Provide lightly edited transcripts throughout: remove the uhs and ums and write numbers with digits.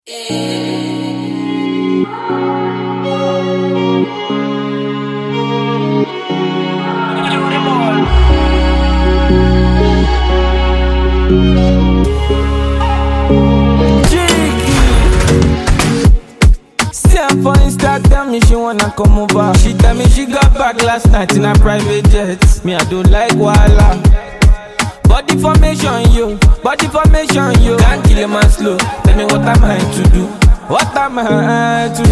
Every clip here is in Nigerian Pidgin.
For Insta, tell me she wanna come over. She tell me she got back last night in a private jet. Me, I don't like Walla. Body formation, yo. Body formation, yo. Can't kill a man slow. Tell me what am I to do? What am I to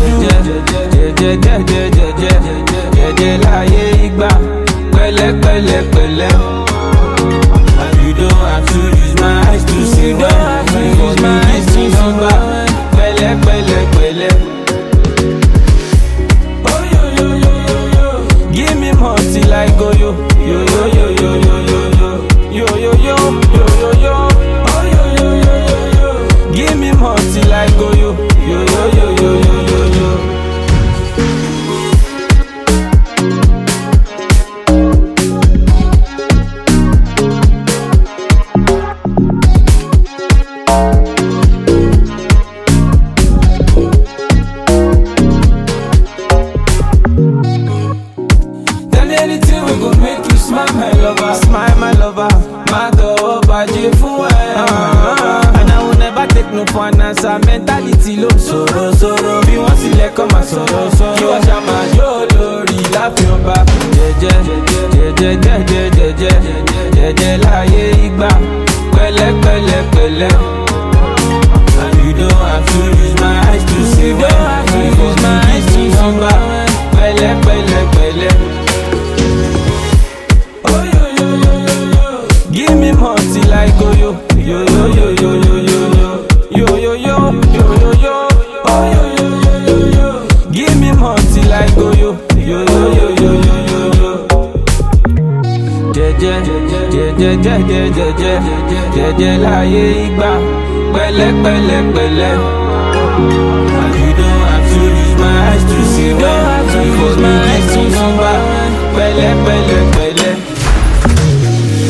do? Láyé ìgbà. Pẹ̀lẹ́, pẹ̀lẹ́, pẹ̀lẹ́. And you don't have to use my eyes to see. You don't have to use my eyes to see. Pẹ̀lẹ́, pẹ̀lẹ́, pẹ̀lẹ́. Give me more till I go yo yo yo yo yo yo yo yo yo yo yo yo yo oh yo yo yo yo yo. Give me more till I go yo yo yo yo yo yo yo yo. Anything we gon' make you smile, my lover. Smile, my lover. My dog, baje fun and I will never take no for an answer. Mentality low, soro, soro. Bí wọ́n sílẹ̀ kọ́ máa sọ̀rọ̀, sọ̀rọ̀. Kí wọ́n ṣá máa yóò lórí láàfin ọba. Jẹ́jẹ́ láyé ìgbà. Pẹ̀lẹ́, pẹ̀lẹ́, pẹ̀lẹ́. And you don't have to use my eyes to see. You don't have to use my eyes to see. Pẹ̀lẹ́, pẹ̀lẹ́, pẹ̀lẹ́. Give me more till I go yo yo yo yo yo yo yo yo yo yo yo yo yo oh yo yo yo yo yo. Give me more till I go yo yo yo yo yo yo yo yo. Jẹ́jẹ́ láyé ìgbà. Pẹ̀lẹ́, pẹ̀lẹ́, pẹ̀lẹ́. And you don't have to use my eyes to see. You don't have to use my eyes to see. Pẹ̀lẹ́, pẹ̀lẹ́, pẹ̀lẹ́.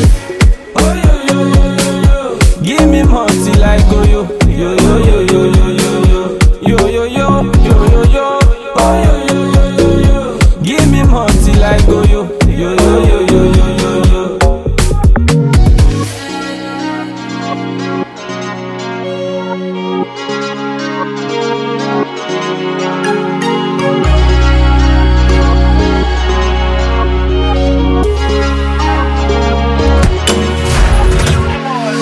Give me more till I go yo yo yo yo yo yo.